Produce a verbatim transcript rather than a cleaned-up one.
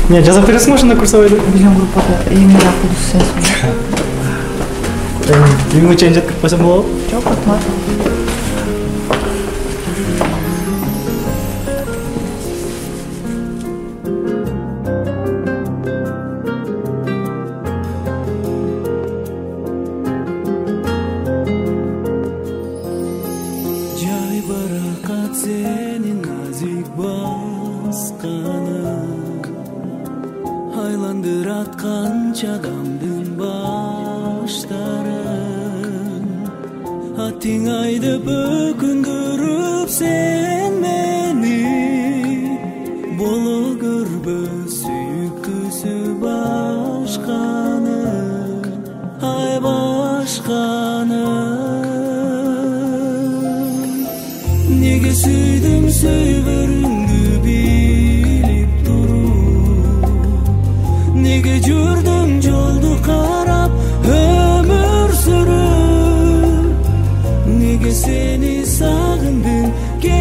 Не, жазап бересің ошондо курсовойду? Биздин группада эң эле акылдуусу сенсиң. Үйүңө чейин жеткирип койсоң болобу? Жок, атмат. Жай баракат сенин назик басканың, айландырат канча камдын баштарын. Атың айдып өкүндүрүп сен мени, боло көрбө сүйүктүүсү башканын, ай башканын. Неге сүйдүм сөйгөрүңдү билип туруп, неге жүрдүм жолду карап өмүр сүрүп, неге сени сагындым